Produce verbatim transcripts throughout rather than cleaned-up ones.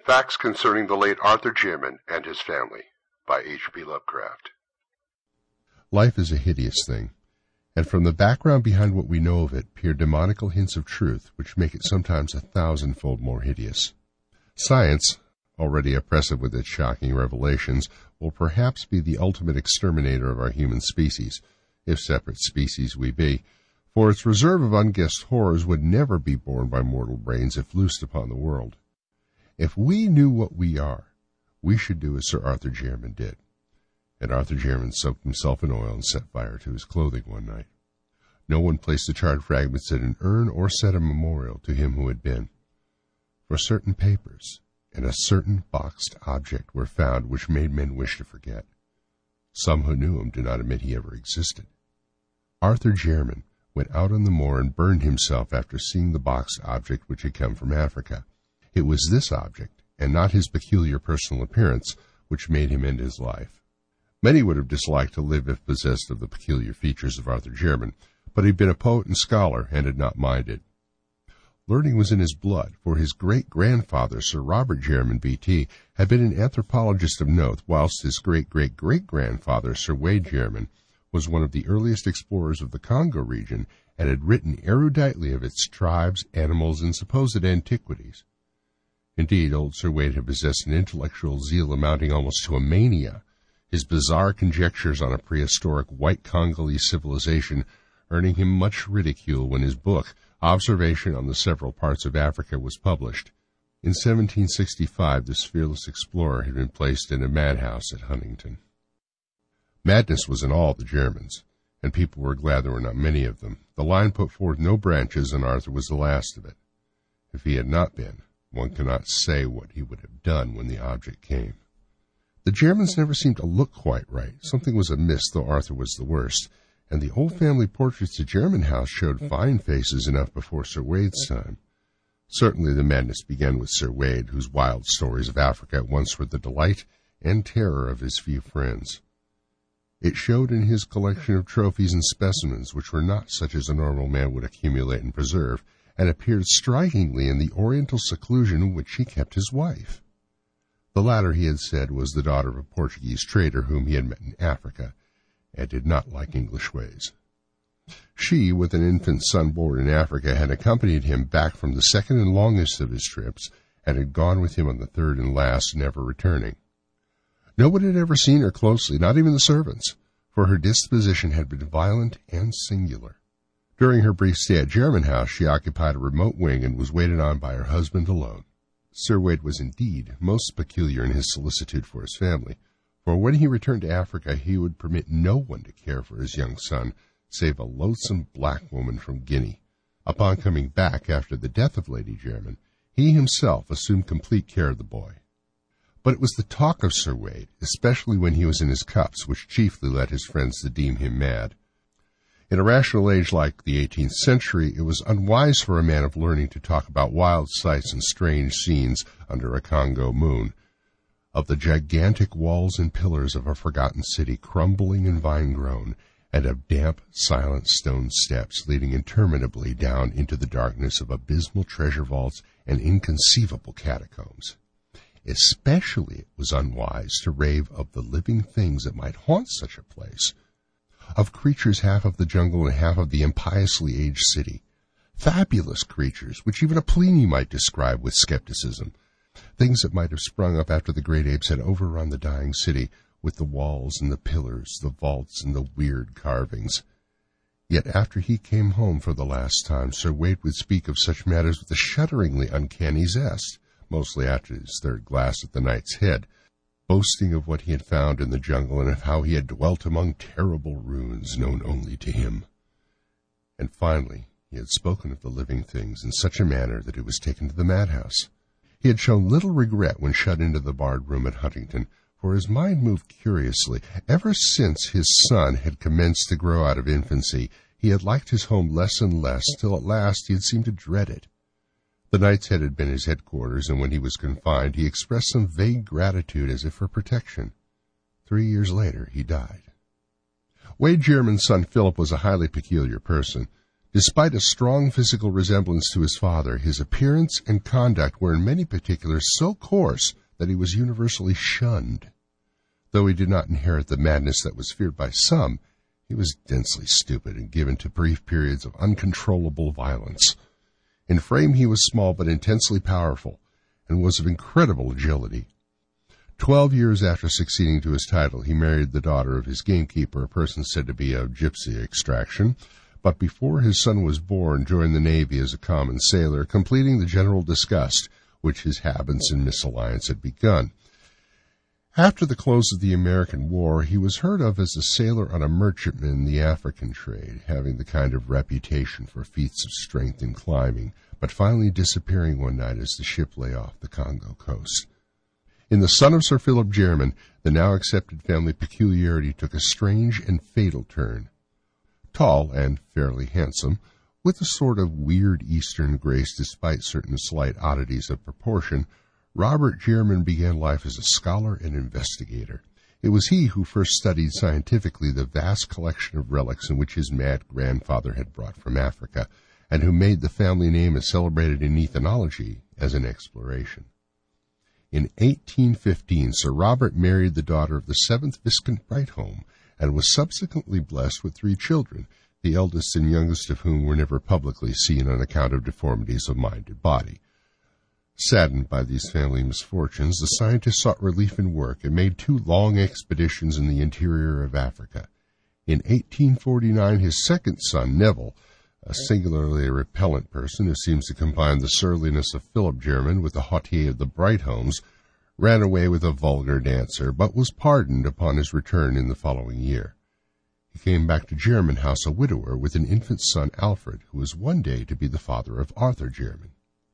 Facts Concerning the Late Arthur Jermyn and His Family by H P Lovecraft. Life is a hideous thing, and from the background behind what we know of it peer demonical hints of truth which make it sometimes a thousandfold more hideous. Science, already oppressive with its shocking revelations, will perhaps be the ultimate exterminator of our human species, if separate species we be, for its reserve of unguessed horrors would never be borne by mortal brains if loosed upon the world. If we knew what we are, we should do as Sir Arthur Jermyn did. And Arthur Jermyn soaked himself in oil and set fire to his clothing one night. No one placed the charred fragments in an urn or set a memorial to him who had been. For certain papers and a certain boxed object were found which made men wish to forget. Some who knew him do not admit he ever existed. Arthur Jermyn went out on the moor and burned himself after seeing the boxed object which had come from Africa. It was this object, and not his peculiar personal appearance, which made him end his life. Many would have disliked to live if possessed of the peculiar features of Arthur Jermyn, but he had been a poet and scholar, and had not minded. Learning was in his blood, for his great-grandfather, Sir Robert Jermyn, B T, had been an anthropologist of note, whilst his great-great-great-grandfather, Sir Wade Jermyn, was one of the earliest explorers of the Congo region, and had written eruditely of its tribes, animals, and supposed antiquities. Indeed, old Sir Wade had possessed an intellectual zeal amounting almost to a mania, his bizarre conjectures on a prehistoric white Congolese civilization earning him much ridicule when his book, Observation on the Several Parts of Africa, was published. In seventeen sixty-five, this fearless explorer had been placed in a madhouse at Huntington. Madness was in all the Germans, and people were glad there were not many of them. The line put forth no branches, and Arthur was the last of it. If he had not been, one cannot say what he would have done when the object came. The Germans never seemed to look quite right. Something was amiss, though Arthur was the worst, and the old family portraits at Jermyn House showed fine faces enough before Sir Wade's time. Certainly the madness began with Sir Wade, whose wild stories of Africa at once were the delight and terror of his few friends. It showed in his collection of trophies and specimens which were not such as a normal man would accumulate and preserve, and appeared strikingly in the oriental seclusion in which he kept his wife. The latter, he had said, was the daughter of a Portuguese trader whom he had met in Africa, and did not like English ways. She, with an infant son born in Africa, had accompanied him back from the second and longest of his trips, and had gone with him on the third and last, never returning. No one had ever seen her closely, not even the servants, for her disposition had been violent and singular. During her brief stay at Jermyn House, she occupied a remote wing and was waited on by her husband alone. Sir Wade was indeed most peculiar in his solicitude for his family, for when he returned to Africa he would permit no one to care for his young son, save a loathsome black woman from Guinea. Upon coming back after the death of Lady Jermyn, he himself assumed complete care of the boy. But it was the talk of Sir Wade, especially when he was in his cups, which chiefly led his friends to deem him mad. In a rational age like the eighteenth century, it was unwise for a man of learning to talk about wild sights and strange scenes under a Congo moon, of the gigantic walls and pillars of a forgotten city crumbling and vine-grown, and of damp, silent stone steps leading interminably down into the darkness of abysmal treasure vaults and inconceivable catacombs. Especially it was unwise to rave of the living things that might haunt such a place, of creatures half of the jungle and half of the impiously aged city, fabulous creatures which even a Pliny might describe with skepticism, things that might have sprung up after the great apes had overrun the dying city with the walls and the pillars, the vaults and the weird carvings. Yet after he came home for the last time, Sir Wade would speak of such matters with a shudderingly uncanny zest, mostly after his third glass at the Knight's Head, boasting of what he had found in the jungle and of how he had dwelt among terrible ruins known only to him. And finally, he had spoken of the living things in such a manner that he was taken to the madhouse. He had shown little regret when shut into the barred room at Huntington, for his mind moved curiously. Ever since his son had commenced to grow out of infancy, he had liked his home less and less, till at last he had seemed to dread it. The Knight's Head had been his headquarters, and when he was confined, he expressed some vague gratitude as if for protection. Three years later, he died. Wade Jermyn's son Philip was a highly peculiar person. Despite a strong physical resemblance to his father, his appearance and conduct were in many particulars so coarse that he was universally shunned. Though he did not inherit the madness that was feared by some, he was densely stupid and given to brief periods of uncontrollable violence. In frame he was small but intensely powerful, and was of incredible agility. Twelve years after succeeding to his title, he married the daughter of his gamekeeper, a person said to be of gypsy extraction, but before his son was born, joined the Navy as a common sailor, completing the general disgust which his habits and misalliance had begun. After the close of the American War, he was heard of as a sailor on a merchantman in the African trade, having the kind of reputation for feats of strength in climbing, but finally disappearing one night as the ship lay off the Congo coast. In the son of Sir Philip German, the now accepted family peculiarity took a strange and fatal turn. Tall and fairly handsome, with a sort of weird Eastern grace despite certain slight oddities of proportion, Robert German began life as a scholar and investigator. It was he who first studied scientifically the vast collection of relics in which his mad grandfather had brought from Africa, and who made the family name as celebrated in ethnology as in exploration. In eighteen fifteen, Sir Robert married the daughter of the seventh Viscount Brightholme, and was subsequently blessed with three children, the eldest and youngest of whom were never publicly seen on account of deformities of mind and body. Saddened by these family misfortunes, the scientist sought relief in work and made two long expeditions in the interior of Africa. In eighteen forty-nine, his second son, Neville, a singularly repellent person who seems to combine the surliness of Philip German with the hauteur of the Brightholmes, ran away with a vulgar dancer, but was pardoned upon his return in the following year. He came back to German House a widower with an infant son, Alfred, who was one day to be the father of Arthur German.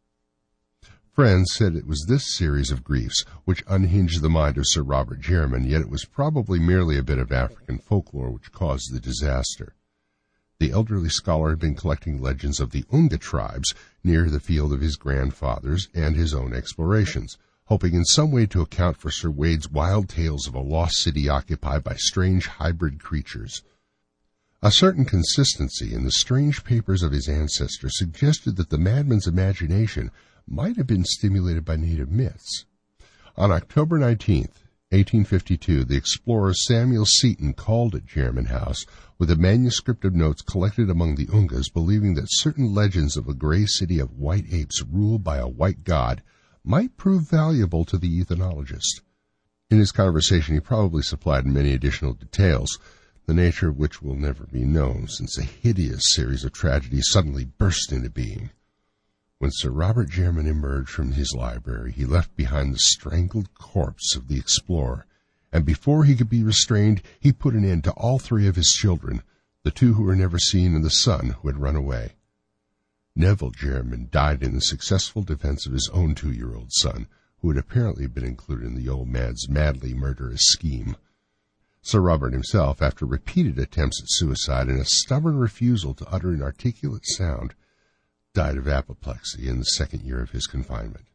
Friends said it was this series of griefs which unhinged the mind of Sir Robert German, yet it was probably merely a bit of African folklore which caused the disaster. The elderly scholar had been collecting legends of the Unga tribes near the field of his grandfathers and his own explorations, hoping in some way to account for Sir Wade's wild tales of a lost city occupied by strange hybrid creatures. A certain consistency in the strange papers of his ancestors suggested that the madman's imagination might have been stimulated by native myths. On October nineteenth, eighteen fifty-two, the explorer Samuel Seton called at German House with a manuscript of notes collected among the Ungas, believing that certain legends of a gray city of white apes ruled by a white god might prove valuable to the ethnologist. In his conversation he probably supplied many additional details, the nature of which will never be known, since a hideous series of tragedies suddenly burst into being. When Sir Robert German emerged from his library, he left behind the strangled corpse of the explorer, and before he could be restrained, he put an end to all three of his children, the two who were never seen and the son who had run away. Neville German died in the successful defense of his own two-year-old son, who had apparently been included in the old man's madly murderous scheme. Sir Robert himself, after repeated attempts at suicide and a stubborn refusal to utter an articulate sound, died of apoplexy in the second year of his confinement.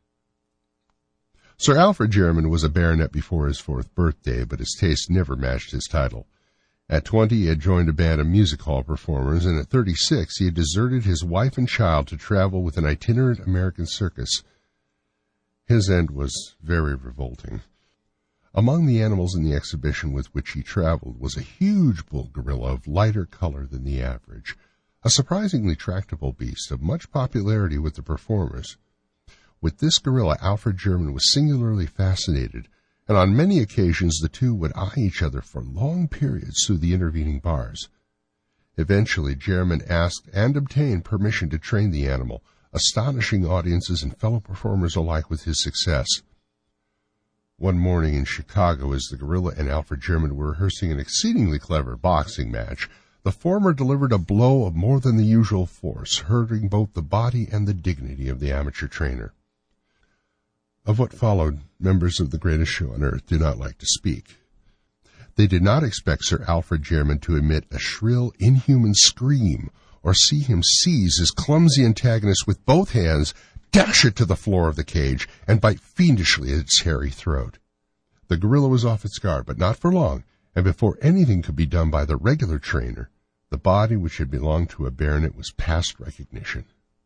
Sir Alfred German was a baronet before his fourth birthday, but his taste never matched his title. At twenty, he had joined a band of music hall performers, and at thirty-six, he had deserted his wife and child to travel with an itinerant American circus. His end was very revolting. Among the animals in the exhibition with which he traveled was a huge bull gorilla of lighter color than the average, a surprisingly tractable beast of much popularity with the performers. With this gorilla, Alfred German was singularly fascinated, and on many occasions the two would eye each other for long periods through the intervening bars. Eventually, German asked and obtained permission to train the animal, astonishing audiences and fellow performers alike with his success. One morning in Chicago, as the gorilla and Alfred German were rehearsing an exceedingly clever boxing match, the former delivered a blow of more than the usual force, hurting both the body and the dignity of the amateur trainer. Of what followed, members of the greatest show on earth do not like to speak. They did not expect Sir Alfred German to emit a shrill, inhuman scream, or see him seize his clumsy antagonist with both hands, dash it to the floor of the cage, and bite fiendishly at its hairy throat. The gorilla was off its guard, but not for long, and before anything could be done by the regular trainer, The body which had belonged to a baronet was past recognition.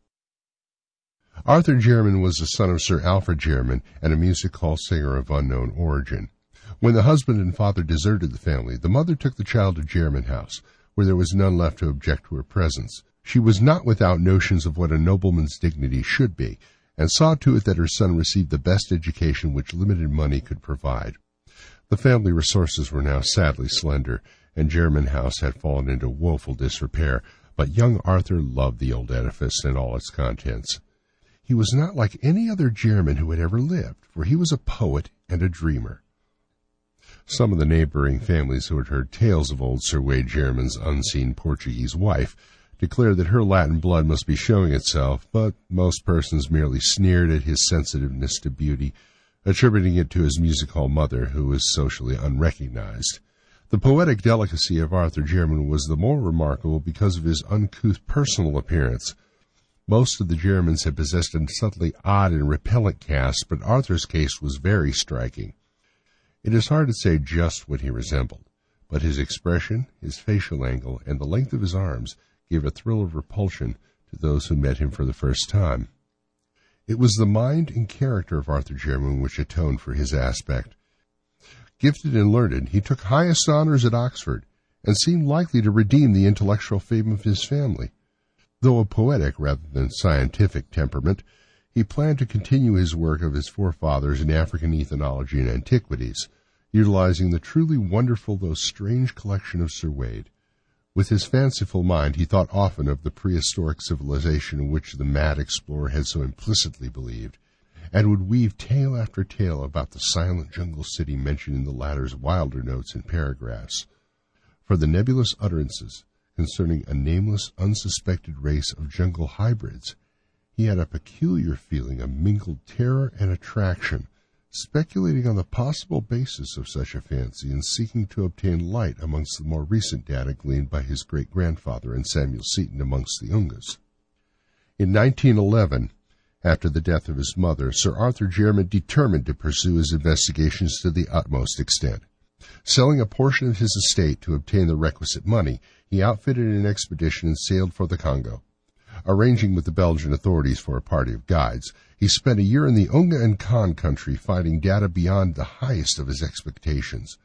Arthur Jermyn was the son of Sir Alfred Jermyn and a music hall singer of unknown origin. When the husband and father deserted the family, the mother took the child to Jermyn House, where there was none left to object to her presence. She was not without notions of what a nobleman's dignity should be, and saw to it that her son received the best education which limited money could provide. The family resources were now sadly slender, and Jermyn House had fallen into woeful disrepair, but young Arthur loved the old edifice and all its contents. He was not like any other Jermyn who had ever lived, for he was a poet and a dreamer. Some of the neighboring families who had heard tales of old Sir Wade Jermyn's unseen Portuguese wife declared that her Latin blood must be showing itself, but most persons merely sneered at his sensitiveness to beauty, attributing it to his music-hall mother, who was socially unrecognized. The poetic delicacy of Arthur Jermyn was the more remarkable because of his uncouth personal appearance. Most of the Jermyns had possessed a subtly odd and repellent cast, but Arthur's case was very striking. It is hard to say just what he resembled, but his expression, his facial angle, and the length of his arms gave a thrill of repulsion to those who met him for the first time. It was the mind and character of Arthur Jermyn which atoned for his aspect. Gifted and learned, he took highest honors at Oxford, and seemed likely to redeem the intellectual fame of his family. Though a poetic rather than scientific temperament, he planned to continue his work of his forefathers in African ethnology and antiquities, utilizing the truly wonderful though strange collection of Sir Wade. With his fanciful mind, he thought often of the prehistoric civilization in which the mad explorer had so implicitly believed, and would weave tale after tale about the silent jungle city mentioned in the latter's wilder notes and paragraphs. For the nebulous utterances concerning a nameless, unsuspected race of jungle hybrids, he had a peculiar feeling of mingled terror and attraction, speculating on the possible basis of such a fancy and seeking to obtain light amongst the more recent data gleaned by his great-grandfather and Samuel Seton amongst the Ungas. In nineteen eleven, after the death of his mother, Sir Arthur Jermyn determined to pursue his investigations to the utmost extent. Selling a portion of his estate to obtain the requisite money, he outfitted an expedition and sailed for the Congo. Arranging with the Belgian authorities for a party of guides, he spent a year in the Unga and Khan country finding data beyond the highest of his expectations.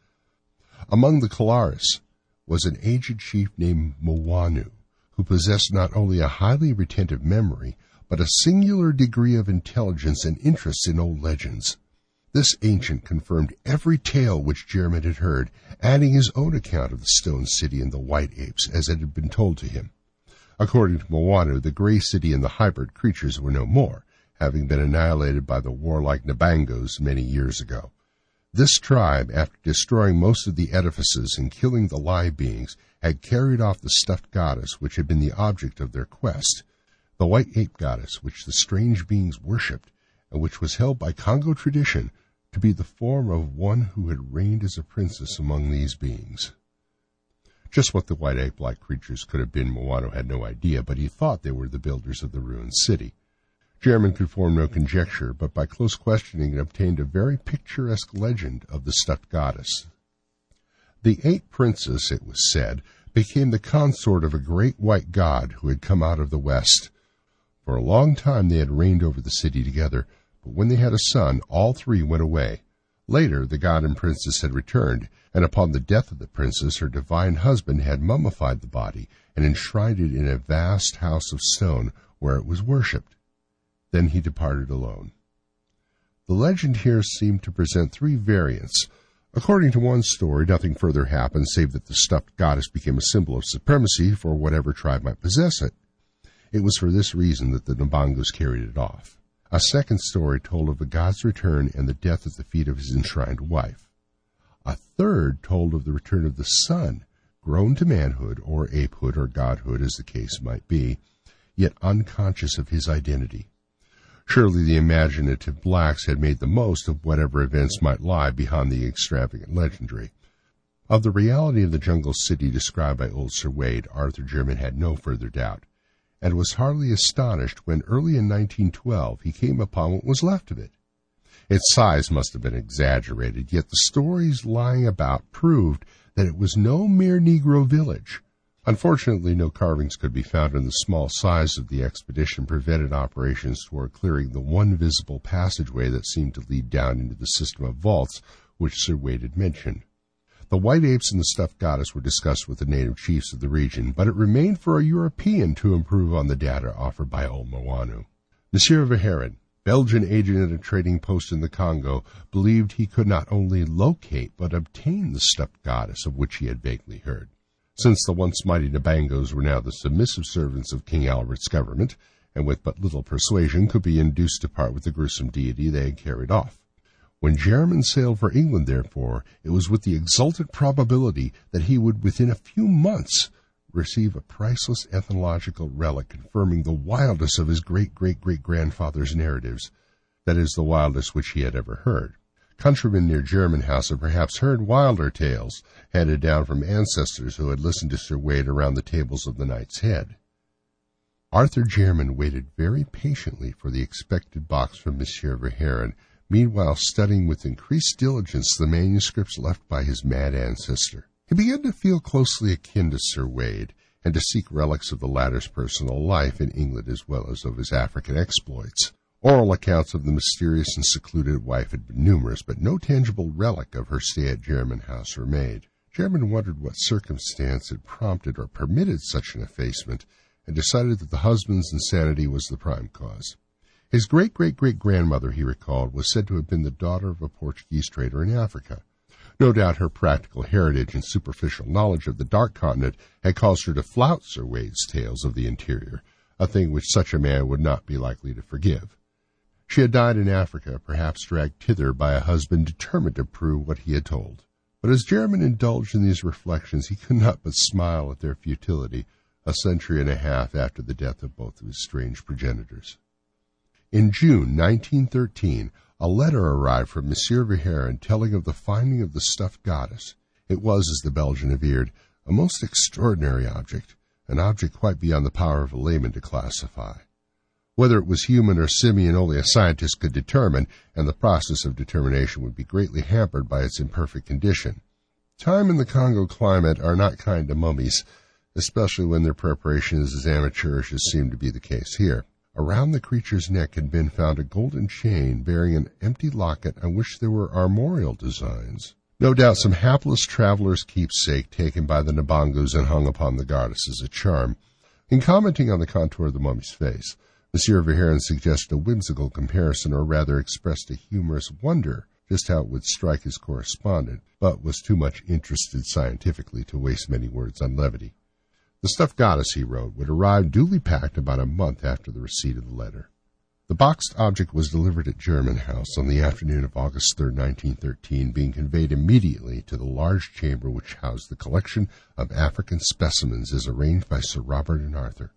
Among the Kalaris was an aged chief named Mwanu, who possessed not only a highly retentive memory, but a singular degree of intelligence and interest in old legends. This ancient confirmed every tale which Jermyn had heard, adding his own account of the stone city and the white apes as it had been told to him. According to Mwanu, the gray city and the hybrid creatures were no more, having been annihilated by the warlike Nabangos many years ago. This tribe, after destroying most of the edifices and killing the live beings, had carried off the stuffed goddess which had been the object of their quest, the white ape goddess which the strange beings worshipped, and which was held by Congo tradition to be the form of one who had reigned as a princess among these beings. Just what the white ape-like creatures could have been, Mwanu had no idea, but he thought they were the builders of the ruined city. Jermyn could form no conjecture, but by close questioning it obtained a very picturesque legend of the stuffed goddess. The ape princess, it was said, became the consort of a great white god who had come out of the west. For a long time they had reigned over the city together, but when they had a son, all three went away. Later, the god and princess had returned, and upon the death of the princess, her divine husband had mummified the body and enshrined it in a vast house of stone where it was worshipped. Then he departed alone. The legend here seemed to present three variants. According to one story, nothing further happened save that the stuffed goddess became a symbol of supremacy for whatever tribe might possess it. It was for this reason that the Nabangos carried it off. A second story told of the god's return and the death at the feet of his enshrined wife. A third told of the return of the son, grown to manhood or apehood or godhood as the case might be, yet unconscious of his identity. Surely the imaginative blacks had made the most of whatever events might lie behind the extravagant legendary. Of the reality of the jungle city described by old Sir Wade, Arthur Jermyn had no further doubt, and was hardly astonished when early in nineteen twelve he came upon what was left of it. Its size must have been exaggerated, yet the stories lying about proved that it was no mere Negro village. Unfortunately, no carvings could be found, and the small size of the expedition prevented operations toward clearing the one visible passageway that seemed to lead down into the system of vaults which Sir Wade had mentioned. The white apes and the stuffed goddess were discussed with the native chiefs of the region, but it remained for a European to improve on the data offered by old Mawanu. Monsieur Verhaeren, Belgian agent at a trading post in the Congo, believed he could not only locate but obtain the stuffed goddess of which he had vaguely heard. Since the once mighty Ndabangos were now the submissive servants of King Albert's government, and with but little persuasion could be induced to part with the gruesome deity they had carried off. When Jermyn sailed for England, therefore, it was with the exultant probability that he would within a few months receive a priceless ethnological relic confirming the wildest of his great-great-great-grandfather's narratives, that is, the wildest which he had ever heard. Countrymen near German House had perhaps heard wilder tales, handed down from ancestors who had listened to Sir Wade around the tables of the Knight's Head. Arthur Jermyn waited very patiently for the expected box from Monsieur Verhaeren, meanwhile studying with increased diligence the manuscripts left by his mad ancestor. He began to feel closely akin to Sir Wade, and to seek relics of the latter's personal life in England as well as of his African exploits. Oral accounts of the mysterious and secluded wife had been numerous, but no tangible relic of her stay at Jermyn House were made. Jermyn wondered what circumstance had prompted or permitted such an effacement, and decided that the husband's insanity was the prime cause. His great-great-great-grandmother, he recalled, was said to have been the daughter of a Portuguese trader in Africa. No doubt her practical heritage and superficial knowledge of the Dark Continent had caused her to flout Sir Wade's tales of the interior, a thing which such a man would not be likely to forgive. She had died in Africa, perhaps dragged thither by a husband determined to prove what he had told. But as Jermyn indulged in these reflections, he could not but smile at their futility, a century and a half after the death of both of his strange progenitors. In June nineteen thirteen, a letter arrived from Monsieur Verhaeren telling of the finding of the stuffed goddess. It was, as the Belgian averred, a most extraordinary object, an object quite beyond the power of a layman to classify. Whether it was human or simian only a scientist could determine, and the process of determination would be greatly hampered by its imperfect condition. Time and the Congo climate are not kind to mummies, especially when their preparation is as amateurish as seemed to be the case here. Around the creature's neck had been found a golden chain bearing an empty locket on which there were armorial designs. No doubt some hapless traveler's keepsake taken by the Ndabangos and hung upon the goddess as a charm. In commenting on the contour of the mummy's face, Monsieur Verhaeren suggested a whimsical comparison, or rather expressed a humorous wonder just how it would strike his correspondent, but was too much interested scientifically to waste many words on levity. The stuffed goddess, he wrote, would arrive duly packed about a month after the receipt of the letter. The boxed object was delivered at Jermyn House on the afternoon of August third, nineteen thirteen, being conveyed immediately to the large chamber which housed the collection of African specimens as arranged by Sir Robert and Arthur.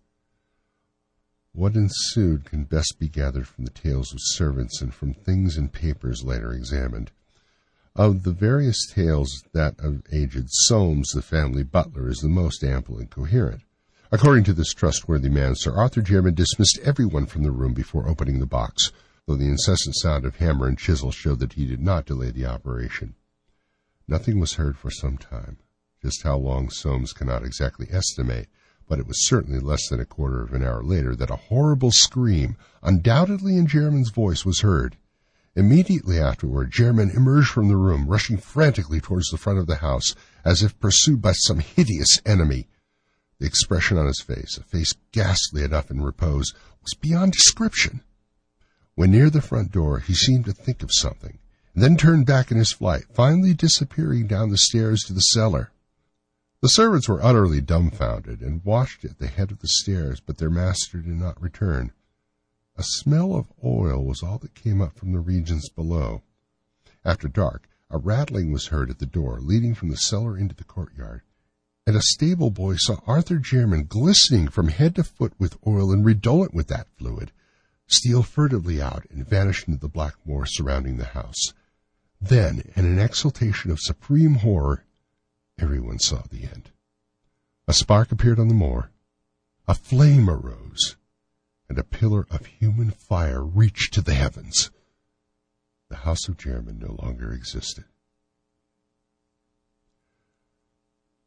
What ensued can best be gathered from the tales of servants and from things and papers later examined. Of the various tales, that of aged Soames, the family butler, is the most ample and coherent. According to this trustworthy man, Sir Arthur Jermyn dismissed everyone from the room before opening the box, though the incessant sound of hammer and chisel showed that he did not delay the operation. Nothing was heard for some time. Just how long Soames cannot exactly estimate, but it was certainly less than a quarter of an hour later that a horrible scream, undoubtedly in Jermyn's voice, was heard. Immediately afterward, Jermyn emerged from the room, rushing frantically towards the front of the house, as if pursued by some hideous enemy. The expression on his face, a face ghastly enough in repose, was beyond description. When near the front door, he seemed to think of something, and then turned back in his flight, finally disappearing down the stairs to the cellar. The servants were utterly dumbfounded, and watched at the head of the stairs, but their master did not return. A smell of oil was all that came up from the regions below. After dark, a rattling was heard at the door, leading from the cellar into the courtyard, and a stable boy saw Arthur Jermyn, glistening from head to foot with oil and redolent with that fluid, steal furtively out and vanish into the black moor surrounding the house. Then, in an exultation of supreme horror, everyone saw the end. A spark appeared on the moor, a flame arose, and a pillar of human fire reached to the heavens. The house of Jermyn no longer existed.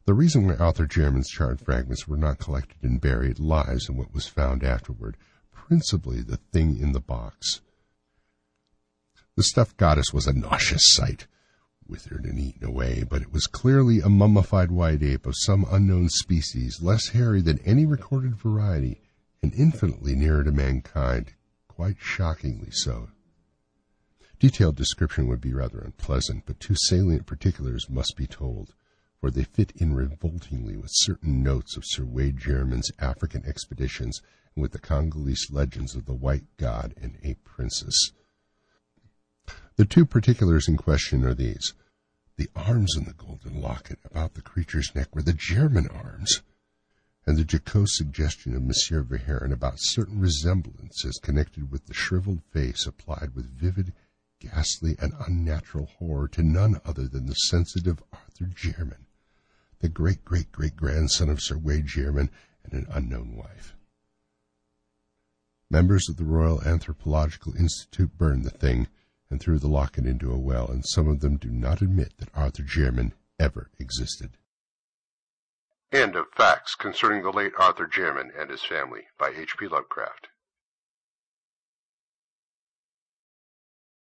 The reason why Arthur German's charred fragments were not collected and buried lies in what was found afterward, principally the thing in the box. The stuffed goddess was a nauseous sight, withered and eaten away, but it was clearly a mummified white ape of some unknown species, less hairy than any recorded variety, and infinitely nearer to mankind, quite shockingly so. Detailed description would be rather unpleasant, but two salient particulars must be told, for they fit in revoltingly with certain notes of Sir Wade German's African expeditions and with the Congolese legends of the White God and Ape Princess. The two particulars in question are these. The arms in the golden locket about the creature's neck were the German arms, and the jocose suggestion of Monsieur Verhaeren about certain resemblances connected with the shriveled face applied with vivid, ghastly, and unnatural horror to none other than the sensitive Arthur German, the great-great-great-grandson of Sir Wade German and an unknown wife. Members of the Royal Anthropological Institute burned the thing and threw the locket into a well, and some of them do not admit that Arthur German ever existed. End of Facts Concerning the Late Arthur German and His Family by H P Lovecraft.